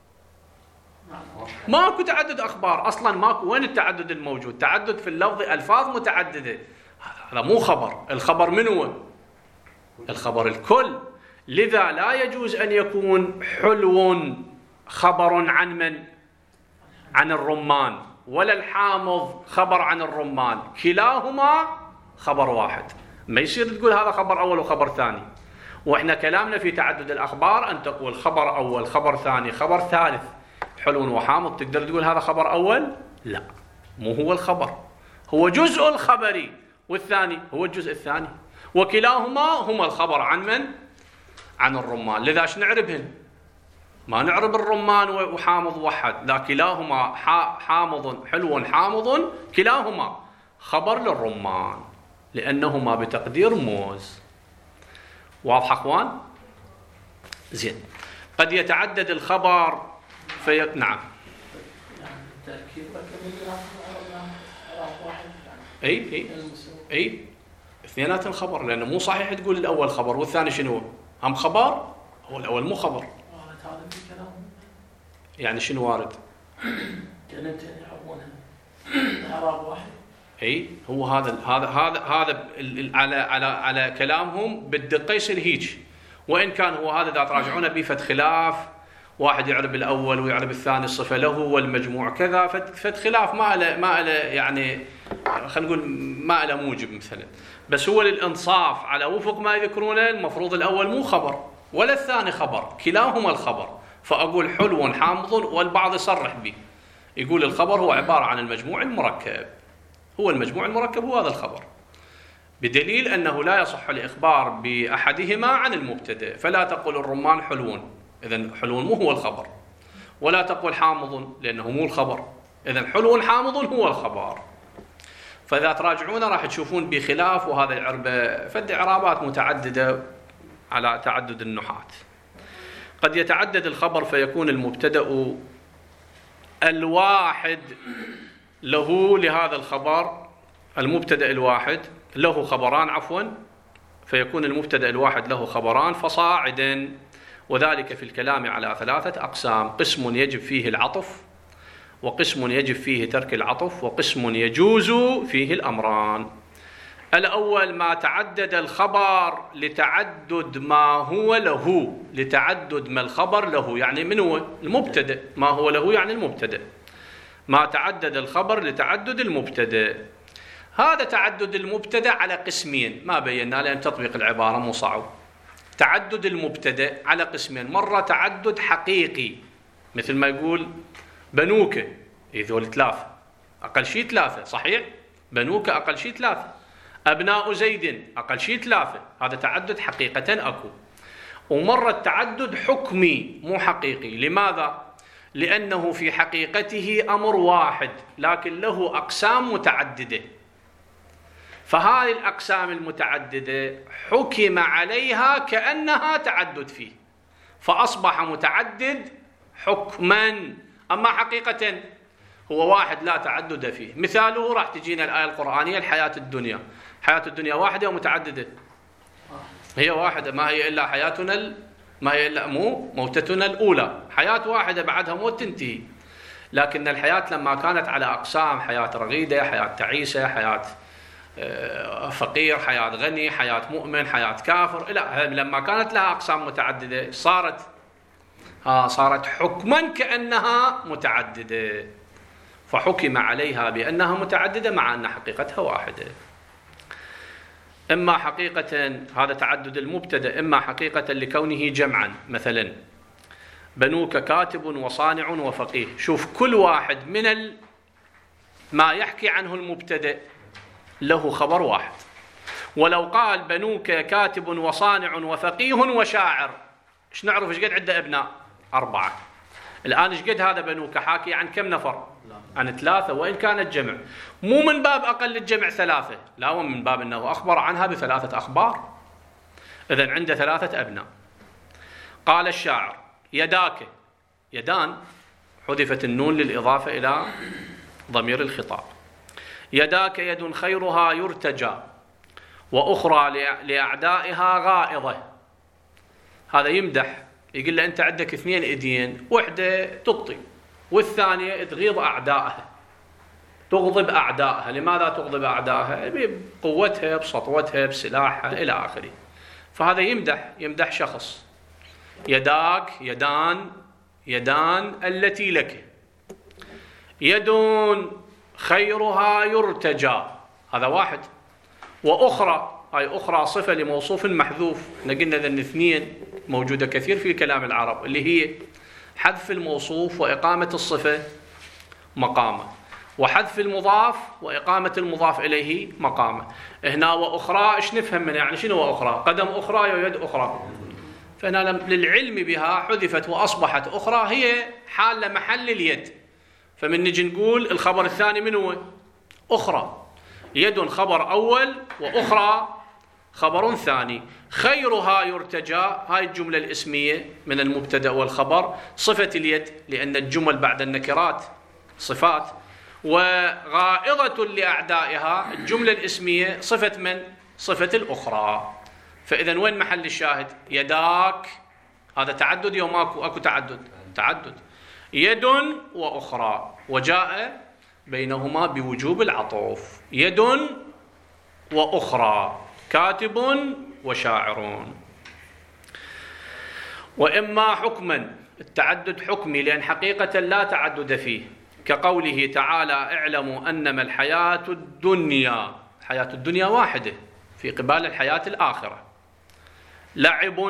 A: ماكو تعدد أخبار أصلا. ماكو. وين التعدد الموجود؟ تعدد في اللفظ، ألفاظ متعددة. هذا مو خبر. الخبر من هو؟ الخبر الكل. لذا لا يجوز أن يكون حلو خبر عن من؟ عن الرمان، ولا الحامض خبر عن الرمان. كلاهما خبر واحد. ما يصير تقول هذا خبر أول وخبر ثاني. وإحنا كلامنا في تعدد الأخبار أن تقول خبر أول خبر ثاني خبر ثالث. حلو وحامض تقدر تقول هذا خبر أول؟ لا، مو هو الخبر. هو جزء الخبري والثاني هو الجزء الثاني. وكلاهما هما الخبر عن من؟ عن الرمان. لذا ايش نعربهن؟ ما نعرب الرمان وحامض وحد. لا، كلاهما حامض حلو حامض. كلاهما خبر للرمان لأنهما بتقدير موز. واضح أخوان؟ زين. قد يتعدد الخبر في نعم. اي اي اي اثنينات الخبر. لانه مو صحيح تقول الاول خبر والثاني شنو؟ هم خبر. هو الاول مو خبر. يعني شنو وارد؟
C: كلمتين يحبونها اعراب واحد.
A: اي هو هذا هذا هذا هذا على على على كلامهم بالدقه يصير هيك. وان كان هو هذا اذا تراجعونه بفت خلاف. واحد يعرب الأول ويعرب الثاني الصفة له والمجموع كذا. فد خلاف ما له ما له يعني خلينا نقول ما له موجب مثلا. بس هو للإنصاف على وفق ما يذكرونه المفروض الأول مو خبر ولا الثاني خبر، كلاهما الخبر. فأقول حلو حامض. والبعض يصرح به يقول الخبر هو عبارة عن المجموع المركب. هو المجموع المركب هو هذا الخبر، بدليل أنه لا يصح الإخبار بأحدهما عن المبتدأ. فلا تقول الرمان حلوون، إذن حلو مو هو الخبر. ولا تقول حامض لأنه مو الخبر. إذن حلو حامض هو الخبر. فإذا تراجعون راح تشوفون بخلاف. وهذا العربة فد إعرابات متعددة على تعدد النحاة. قد يتعدد الخبر فيكون المبتدأ الواحد له لهذا الخبر، المبتدأ الواحد له خبران عفوا، فيكون المبتدأ الواحد له خبران فصاعدا، وذلك في الكلام على ثلاثة أقسام: قسم يجب فيه العطف، وقسم يجب فيه ترك العطف، وقسم يجوز فيه الأمران. الأول ما تعدد الخبر لتعدد ما هو له، لتعدد ما الخبر له، يعني من هو المبتدأ، ما هو له يعني المبتدأ، ما تعدد الخبر لتعدد المبتدأ. هذا تعدد المبتدأ على قسمين، ما بينا لأن تطبيق العبارة مو صعب. تعدد المبتدأ على قسمين: مرة تعدد حقيقي مثل ما يقول بنوك، يذول ثلاثة، أقل شيء ثلاثة، صحيح؟ بنوك أقل شيء ثلاثة. أبناء زيد أقل شيء ثلاثة، هذا تعدد حقيقة أكو. ومرة تعدد حكمي مو حقيقي. لماذا؟ لأنه في حقيقته أمر واحد لكن له أقسام متعددة، فهذه الأقسام المتعددة حكم عليها كأنها تعدد فيه، فأصبح متعدد حكما، أما حقيقة هو واحد لا تعدد فيه. مثاله راح تجينا الآية القرآنية: الحياة الدنيا. حياة الدنيا واحدة ومتعددة؟ هي واحدة، ما هي إلا حياتنا ال... ما هي إلا مو موتتنا الأولى، حياة واحدة بعدها موت تنتهي. لكن الحياة لما كانت على أقسام: حياة رغيدة، حياة تعيسة، حياة فقير، حياة غني، حياة مؤمن، حياة كافر، لا، لما كانت لها أقسام متعددة صارت ها صارت حكما كأنها متعددة، فحكم عليها بأنها متعددة مع أن حقيقتها واحدة. إما حقيقة، هذا تعدد المبتدأ، إما حقيقة لكونه جمعا، مثلا بنوك كاتب وصانع وفقيه. شوف كل واحد من ال... ما يحكي عنه المبتدأ له خبر واحد. ولو قال بنوك كاتب وصانع وفقيه وشاعر، ايش نعرف ايش قد عنده ابناء؟ أربعة. الآن ايش قد هذا بنوك حاكي عن كم نفر؟ عن ثلاثة، وإن كانت جمع، مو من باب أقل الجمع ثلاثة، لا، ومن باب أنه أخبر عنها بثلاثة أخبار. إذن عنده ثلاثة أبناء. قال الشاعر: يداك، يدان حذفت النون للإضافة إلى ضمير الخطاب. يداك يد خيرها يرتجى، وأخرى لأعدائها غائضة. هذا يمدح، يقول له أنت عندك اثنين إيدين، وحدة تبطي والثانية تغيظ أعدائها، تغضب أعدائها. لماذا تغضب أعدائها؟ بقوتها، بسطوتها، بسلاحها إلى آخره. فهذا يمدح يمدح شخص. يداك، يدان، يدان التي لك. يد خيرها يرتجى، هذا واحد. وأخرى، هاي أخرى صفة لموصوف محذوف. قلنا ذن اثنين موجودة كثير في كلام العرب، اللي هي حذف الموصوف وإقامة الصفة مقامه، وحذف المضاف وإقامة المضاف إليه مقامه. هنا وأخرى إيش نفهم منها؟ يعني شنو وأخرى؟ قدم أخرى ويد أخرى. فهنا للعلم بها حذفت وأصبحت أخرى هي حال محل اليد. فمن نجي نقول الخبر الثاني من هو؟ أخرى. يد خبر أول، وأخرى خبر ثاني. خيرها يرتجى، هاي الجملة الاسمية من المبتدأ والخبر، صفة اليد لأن الجمل بعد النكرات صفات. وغائضة لأعدائها، الجملة الاسمية صفة من؟ صفة الأخرى. فإذا وين محل الشاهد؟ يداك، هذا تعدد يوم أكو أكو تعدد تعدد يد وأخرى، وجاء بينهما بوجوب العطف. يد وأخرى، كاتب وشاعر. وإما حكما، التعدد حكمي لأن حقيقة لا تعدد فيه، كقوله تعالى: اعلموا أنما الحياة الدنيا، الحياة الدنيا واحدة في قبال الحياة الآخرة. لعب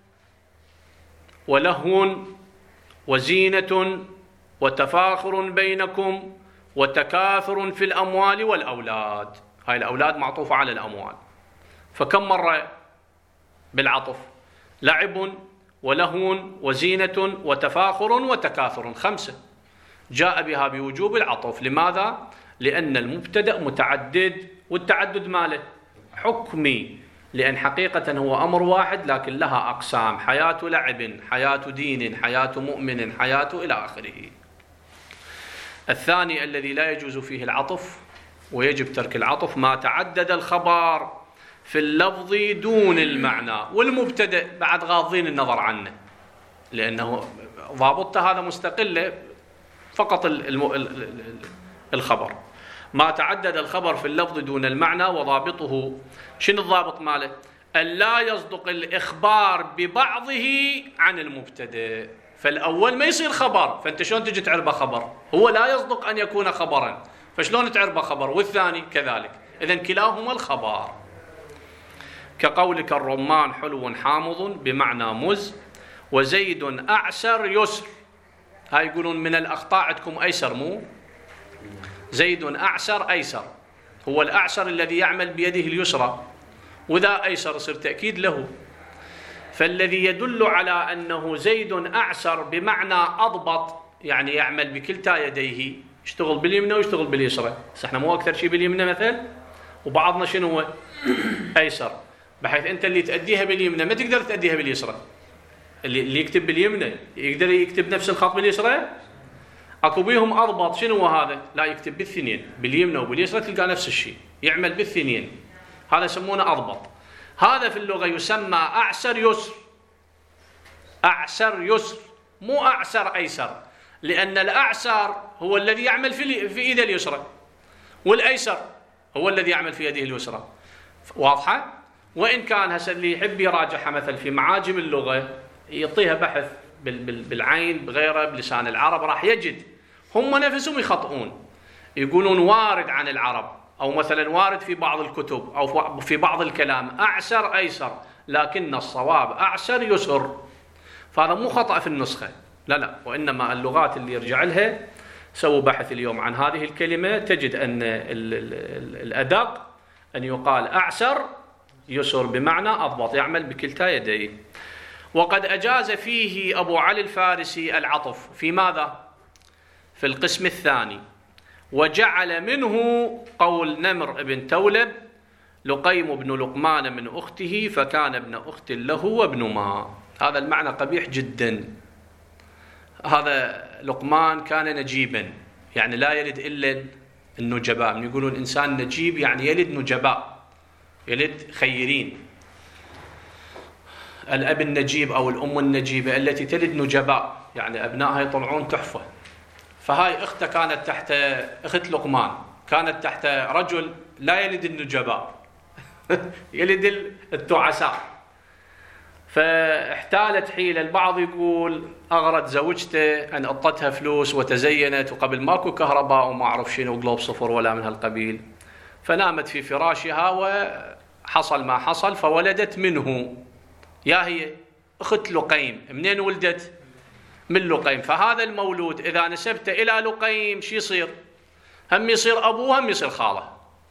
A: ولهو وزينة وتفاخر بينكم وتكاثر في الأموال والأولاد. هاي الأولاد معطوفة على الأموال، فكم مرة بالعطف؟ لعب ولهو وزينة وتفاخر وتكاثر، خمسة جاء بها بوجوب العطف. لماذا؟ لأن المبتدأ متعدد، والتعدد ماله حكمي، لأن حقيقة هو أمر واحد لكن لها أقسام: حياة لعب، حياة دين، حياة مؤمن، حياة إلى آخره. الثاني الذي لا يجوز فيه العطف ويجب ترك العطف ما تعدد الخبر في اللفظ دون المعنى، والمبتدأ بعد غاضين النظر عنه لأنه ضابطته هذا مستقلة فقط الخبر. ما تعدد الخبر في اللفظ دون المعنى وضابطه شنو الضابط ماله؟ أن لا يصدق الإخبار ببعضه عن المبتدأ. فالأول ما يصير خبر، فأنت شلون تجي تعربه خبر؟ هو لا يصدق أن يكون خبرا، فشلون تعربه خبر؟ والثاني كذلك. إذن كلاهما الخبر. كقولك الرمان حلو حامض بمعنى مز، وزيد أعسر يسر. هاي يقولون من الأخطاء عندكم أيسر، مو زيد أعسر أيسر، هو الأعسر الذي يعمل بيده اليسرى، وذا أيسر يصير تأكيد له. فالذي يدل على أنه زيد أعسر بمعنى أضبط، يعني يعمل بكلتا يديه، يشتغل باليمنى ويشتغل باليسرى. بس احنا مو أكثر شيء باليمنى مثل، وبعضنا شنو هو أيسر، بحيث أنت اللي تأديها باليمنى ما تقدر تأديها باليسرى. اللي يكتب باليمنى يقدر يكتب نفس الخط باليسرى؟ اكو بيهم اضبط شنو هو هذا؟ لا، يكتب بالثنين، باليمنى وباليسرى تلقى نفس الشيء، يعمل بالثنين، هذا يسمونه اضبط. هذا في اللغه يسمى اعسر يسر. اعسر يسر، مو اعسر ايسر، لان الاعسر هو الذي يعمل في في ايده اليسرى، والايسر هو الذي يعمل في يده اليسرى. واضحه؟ وان كان هسه اللي يحب يراجعها مثل في معاجم اللغه يعطيها بحث بالعين بغيره بلسان العرب راح يجد هم نفسهم يخطئون، يقولون وارد عن العرب، أو مثلا وارد في بعض الكتب أو في بعض الكلام أعسر أيسر، لكن الصواب أعسر يسر. فهذا مو خطأ في النسخة، لا لا، وإنما اللغات اللي يرجع لها سووا بحث اليوم عن هذه الكلمة، تجد أن الأدق أن يقال أعسر يسر بمعنى أضبط، يعمل بكلتا يديه. وقد أجاز فيه أبو علي الفارسي العطف في ماذا؟ في القسم الثاني، وجعل منه قول نمر بن تولب لقيم بن لقمان من أخته فكان ابن أخت له وابن ما. هذا المعنى قبيح جدا. هذا لقمان كان نجيبا، يعني لا يلد إلا النجباء، من يقولون إنسان نجيب يعني يلد نجباء، يلد خيرين. الأب النجيب أو الأم النجيبة التي تلد نجباء، يعني أبنائها يطلعون تحفة. فهاي أخته كانت تحت أخت لقمان، كانت تحت رجل لا يلد النجباء يلد التعساء. فاحتالت حيلة، البعض يقول أغرت زوجته أن أعطتها فلوس وتزينت، وقبل ماكو كهرباء وما أعرف شنو قلوب صفر ولا من هالقبيل، فنامت في فراشها وحصل ما حصل، فولدت منه. يا هي أخت لقيم، منين ولدت؟ من لقيم. فهذا المولود إذا نسبته إلى لقيم شي يصير؟ هم يصير أبوه هم يصير خاله.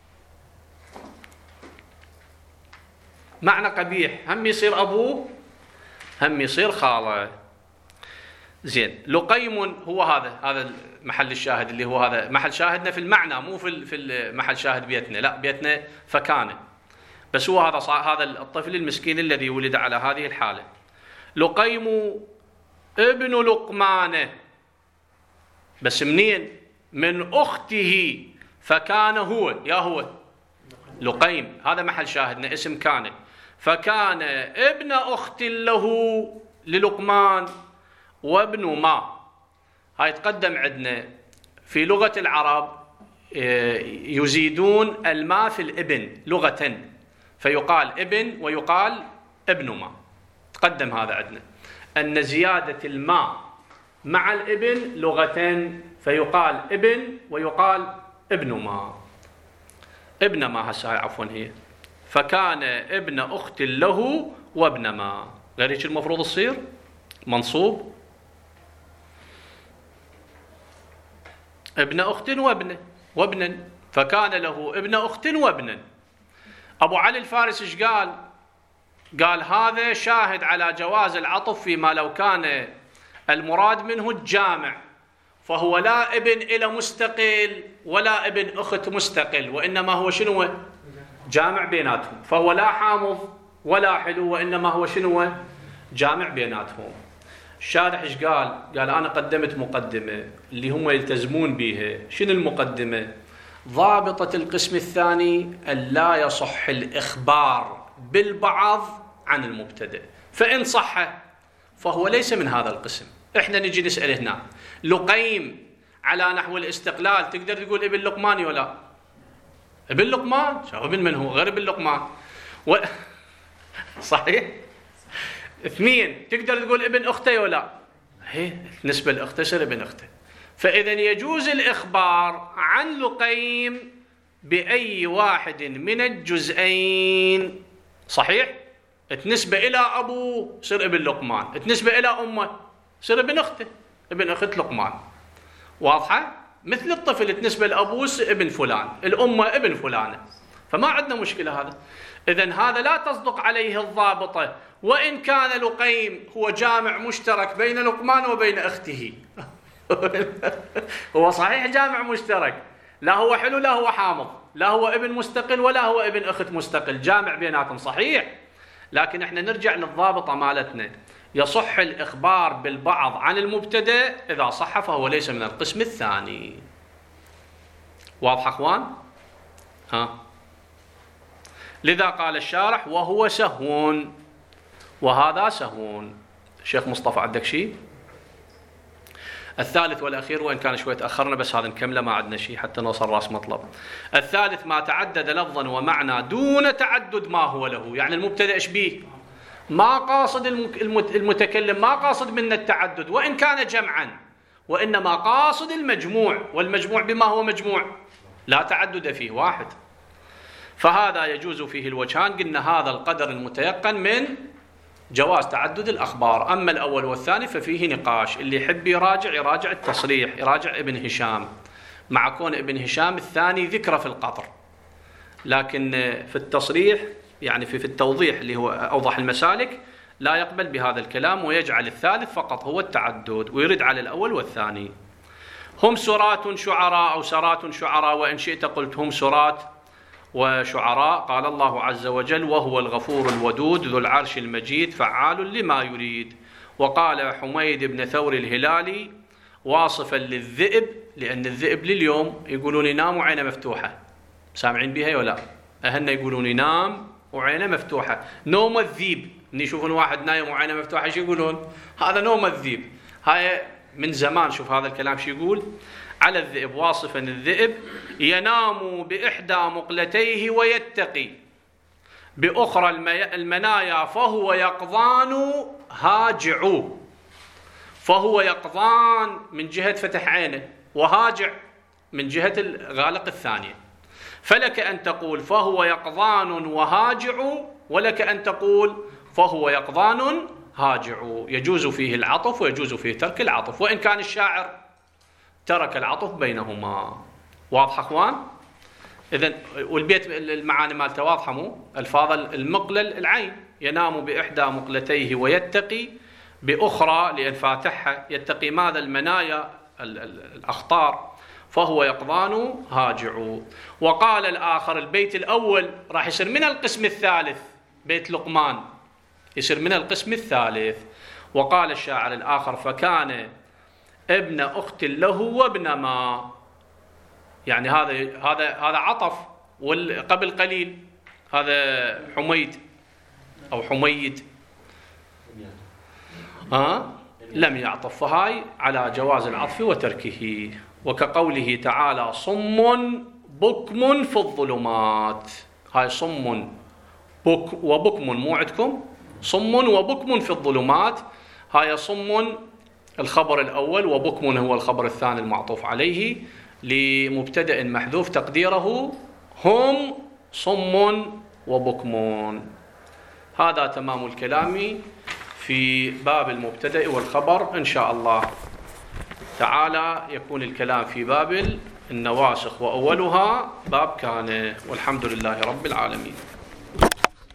A: معنى قبيح، هم يصير أبوه هم يصير خاله. زين، لقيم هو هذا هذا محل الشاهد، اللي هو هذا محل شاهدنا في المعنى، مو في في محل شاهد بيتنا، لا بيتنا فكان، بس هو هذا هذا الطفل المسكين الذي ولد على هذه الحالة. لقيم ابن لقمان، بس منين؟ من أخته، فكان هو، يا هو لقيم، هذا محل شاهدنا اسم كان، فكان ابن أخت له للقمان وابن ما. هاي تقدم عندنا في لغة العرب يزيدون الماء في الابن لغة، فيقال ابن ويقال ابن ما. تقدم هذا عندنا أن زيادة الماء مع الابن لغة، فيقال ابن ويقال ابن ما. ابن ما هسه عفوا هي، فكان ابن أخت له وابن ما. غير هيك المفروض تصير منصوب ابن أخت وابن وابنا، فكان له ابن أخت وابنا. أبو علي الفارسي ايش قال؟ قال هذا شاهد على جواز العطف فيما لو كان المراد منه الجامع، فهو لا ابن إلى مستقل ولا ابن أخت مستقل، وإنما هو شنو؟ جامع بيناتهم. فهو لا حامض ولا حلو، وإنما هو شنو؟ جامع بيناتهم. الشارح ايش قال؟ قال أنا قدمت مقدمة اللي هم يلتزمون بها. شنو المقدمة؟ ضابطة القسم الثاني أن لا يصح الإخبار بالبعض عن المبتدئ، فإن صح فهو ليس من هذا القسم. إحنا نجي نسأل هنا لقيم على نحو الاستقلال، تقدر تقول ابن لقمان ولا؟ ابن لقمان شو ابن من هو غير ابن لقمان و... صحيح. اثنين تقدر تقول ابن أخته ولا؟ هي نسبة الأخته سر ابن أخته. فإذا يجوز الإخبار عن لقيم بأي واحد من الجزئين. صحيح؟ تنسبة إلى أبوه صير ابن لقمان، تنسبة إلى أمه صير ابن أخته ابن أخت لقمان. واضحة؟ مثل الطفل تنسبة لأبوه ابن فلان، الأمة ابن فلانة، فما عندنا مشكلة هذا. إذن هذا لا تصدق عليه الضابطة، وإن كان لقيم هو جامع مشترك بين لقمان وبين أخته. هو صحيح جامع مشترك، لا هو حلو لا هو حامض، لا هو ابن مستقل ولا هو ابن أخت مستقل، جامع بيناتهم صحيح. لكن احنا نرجع للضابطة مالتنا، يصح الإخبار بالبعض عن المبتدئ، إذا صح فهو ليس من القسم الثاني. واضح أخوان؟ ها. لذا قال الشارح وهو سهون، وهذا سهون. الشيخ مصطفى عندك شيء؟ الثالث والأخير، وإن كان شوية تأخرنا بس هذا نكمله، ما عندنا شيء حتى نوصل راس مطلب. الثالث ما تعدد لفظا ومعنى دون تعدد ما هو له، يعني المبتدأ ايش بيه؟ ما قاصد المتكلم، ما قاصد منا التعدد وإن كان جمعا، وإنما قاصد المجموع، والمجموع بما هو مجموع لا تعدد فيه واحد. فهذا يجوز فيه الوجهان. قلنا هذا القدر المتيقن من جواز تعدد الأخبار. أما الأول والثاني ففيه نقاش، اللي يحب يراجع يراجع التصريح، يراجع ابن هشام، مع كون ابن هشام الثاني ذكر في القطر، لكن في التصريح يعني في, في التوضيح اللي هو أوضح المسالك لا يقبل بهذا الكلام، ويجعل الثالث فقط هو التعدد، ويرد على الأول والثاني. هم سرات شعراء أو سرات شعراء، وإن شئت قلت هم سرات وشعراء. قال الله عز وجل وهو الغفور الودود ذو العرش المجيد فعال لما يريد. وقال حميد بن ثور الهلالي واصفا للذئب، لأن الذئب لليوم يقولون ينام وعينه مفتوحة، سامعين بها ولا؟ أهلنا يقولون ينام وعينه مفتوحة، نوم الذيب. إن يشوفون واحد نايم وعينه مفتوحة شو يقولون؟ هذا نوم الذيب. هاي من زمان. شوف هذا الكلام شو يقول على الذئب، واصفا الذئب ينام بإحدى مقلتيه ويتقي بأخرى المنايا فهو يقظان هاجع. فهو يقظان من جهة فتح عينه، وهاجع من جهة الغالق الثانية. فلك أن تقول فهو يقظان وهاجع، ولك أن تقول فهو يقظان هاجع. يجوز فيه العطف ويجوز فيه ترك العطف، وإن كان الشاعر ترك العطف بينهما. واضح أخوان؟ إذن والبيت المعاني مالته واضحة مو؟ الفاظ المقلل العين، ينام بإحدى مقلتيه ويتقي بأخرى لأن فاتحها، يتقي ماذا؟ المنايا الأخطار، فهو يقظان هاجع. وقال الآخر البيت الأول راح يصير من القسم الثالث، بيت لقمان يصير من القسم الثالث. وقال الشاعر الآخر فكان ابن أخت له وابن ما، يعني هذا هذا هذا عطف، وقبل قليل هذا حميد أو حميد آه لم يعطف، فهاي على جواز العطف وتركه. وكقوله تعالى صم بكم في الظلمات، هاي صم بك وبكم مو عندكم، صم وبكم في الظلمات، هاي صم الخبر الأول وبكم هو الخبر الثاني المعطوف عليه لمبتدأ محذوف تقديره هم صم وبكم. هذا تمام الكلام في باب المبتدأ والخبر. إن شاء الله تعالى يكون الكلام في باب النواسخ، وأولها باب كان، والحمد لله رب العالمين.